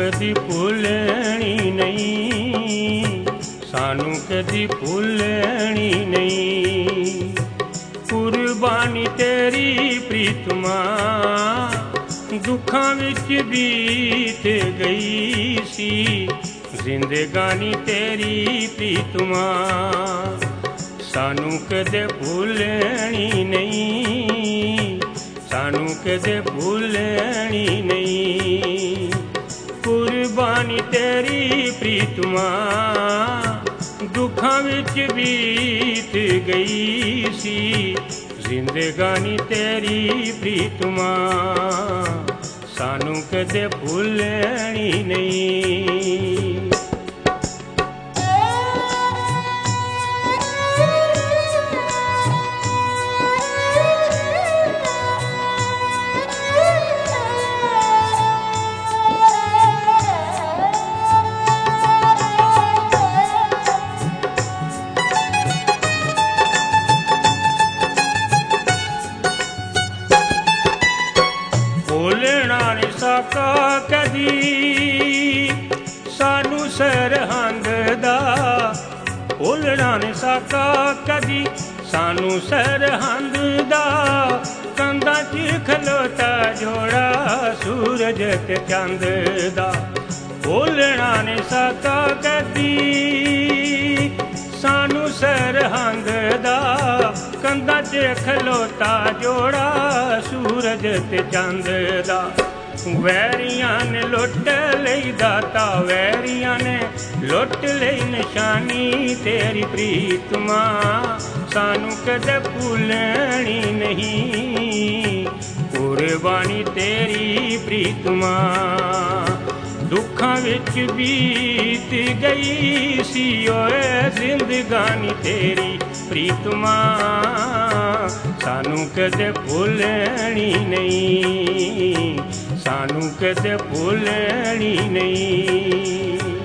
कदी भुलनी नहीं, सानू कदी भुलनी नहीं। कुर्बानी तेरी प्रीतमा दुखां विच बीत गई सी, जिंदगानी तेरी प्रीतमा सानू कदे भुलनी नहीं, सानू कदे भुलनी नहीं। कुर्बानी तेरी प्रीतमा दुखां विच बीत गई सी, जिंदगानी तेरी प्रीतमा सानू कदे भुलनी नहीं। भुलना नहीं सका कदी सानू सरहंद दा, भुलना नहीं सका कदी सानू सरहंद दा। कंधा च खलोता जोड़ा सूरज ते चंद दा, भुलना नहीं सका कदी सानू सरहंद दा। कंधा च खलोता जोड़ा सूरज ते चंद दा। वैरियां ने लुट लई दाता, वैरियां ने लुट लई निशानी तेरी प्रीतमा सानू कदे भुलनी नहीं। कुर्बानी तेरी प्रीतमा दुखां विच बीत गई सी, ओए जिंदगानी तेरी प्रीतमा सानू कदे भुलनी नहीं, सानू कदे भुलनी नहीं।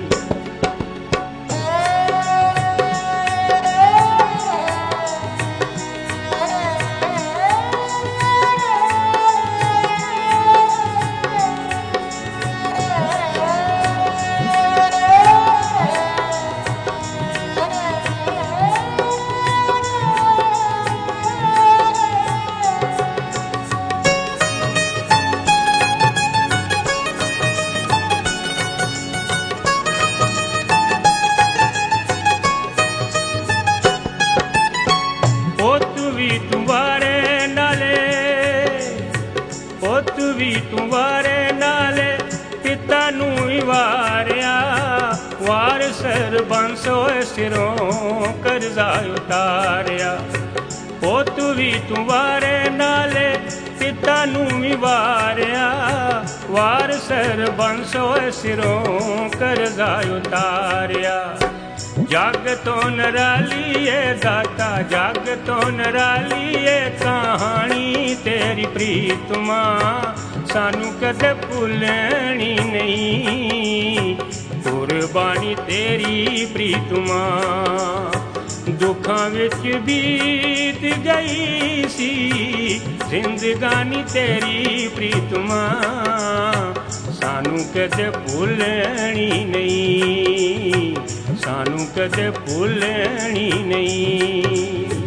भी तुम्हारे नाले पिता नू वारिया, वार सरबंस होए सिरों करजा उतारिया। पुत भी तुम्हारे नाले पिता नू वारिया, वार सरबंस होए सिरों करजा उतारिया। जग तो नरालिए दाता, जग तो नरालिए कहानी तेरी प्रीतमा सानू कदे भुलनी नहीं। कुर्बानी तेरी प्रीतमा दुखां विच बीत गई सी, जिंदगानी तेरी प्रीतमा सानू कदे भुलनी नहीं, सानू कदे भुलनी नहीं।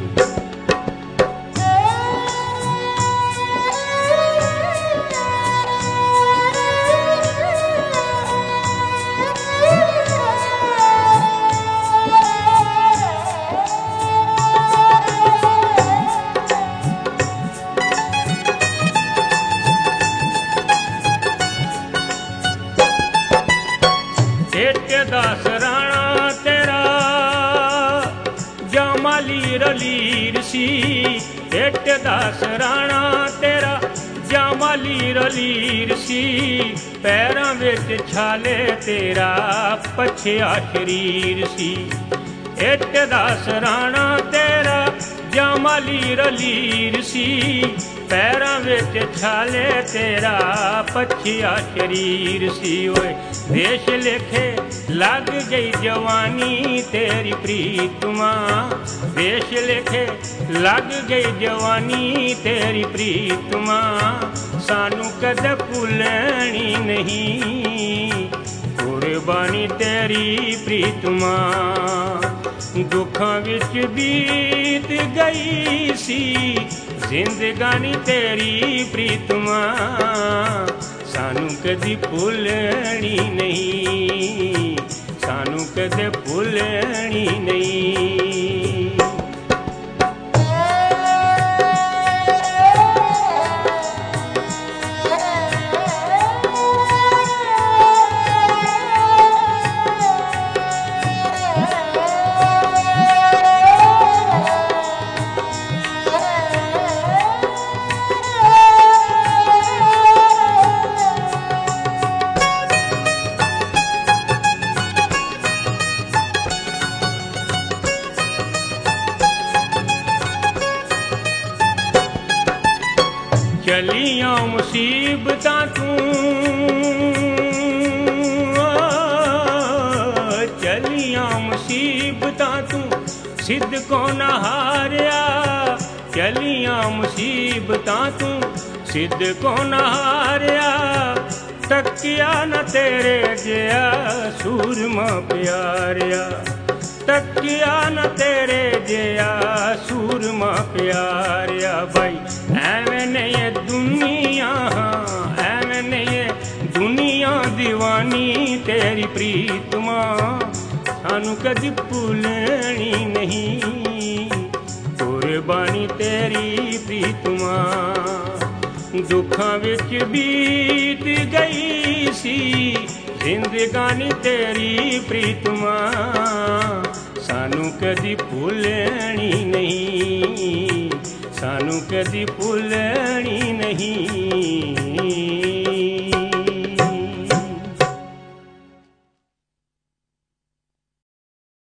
दास राणा तेरा जामाली रलीर सी, हेठ दास राणा तेरा जामाली रलीर सी। पैरां विच छाले तेरा पछया शरीर सी। हेठ दास राणा तेरा जामाली रलीर सी। पैरां विच छाले तेरा पछया शरीर सी। ओए देश लेखे लग गई जवानी तेरी प्रीतमा, देश लेखे लग गई जवानी तेरी प्रीतमा सानू कदे भुलनी नहीं। ਕੁਰਬਾਨੀ ਤੇਰੀ ਪ੍ਰੀਤਮਾ ਦੁੱਖਾਂ ਵਿੱਚ ਬੀਤ ਗਈ ਸੀ ਜ਼ਿੰਦਗਾਨੀ ਤੇਰੀ ਪ੍ਰੀਤਮਾ ਸਾਨੂੰ ਕਦੀ ਭੁੱਲਣੀ ਨਹੀਂ ਸਾਨੂੰ ਕਦੇ ਭੁੱਲਣੀ ਨਹੀਂ ਚਲੀਆਂ ਮੁਸੀਬਤਾਂ ਤੂੰ ਚਲੀਆਂ ਮੁਸੀਬਤਾਂ ਤੂੰ ਸਿਦਕੋਂ ਨਾ ਹਾਰਿਆ ਚਲੀਆਂ ਮੁਸੀਬਤਾਂ ਤੂੰ ਸਿਦਕੋਂ ਨਾ ਹਾਰਿਆ ਤੱਕਿਆ ਨਾ ਤੇਰੇ ਜਿਹਾ ਸੂਰਮਾ ਪਿਆਰਿਆ ਤੱਕਿਆ ਨਾ ਤੇਰੇ ਜਿਹਾ ਸੂਰਮਾ ਪਿਆਰਿਆ ਬਾਈ ਐਵੇਂ ਨਹੀਂ ਦੁਨੀਆ ਐਵੇਂ ਨਹੀਂ ਦੁਨੀਆ ਦੀਵਾਨੀ ਤੇਰੀ ਪ੍ਰੀਤਮਾ ਸਾਨੂੰ ਕਦੀ ਭੁੱਲਣੀ ਨਹੀਂ ਕੁਰਬਾਨੀ ਤੇਰੀ ਪ੍ਰੀਤਮਾ ਦੁੱਖਾਂ ਵਿੱਚ ਬੀਤ ਗਈ ਸੀ ਜ਼ਿੰਦਗਾਨੀ ਤੇਰੀ ਪ੍ਰੀਤਮਾ ਸਾਨੂੰ ਕਦੀ ਭੁੱਲਣੀ ਨਹੀਂ ਸਾਨੂੰ ਕਦੀ ਭੁੱਲਣੀ ਨਹੀਂ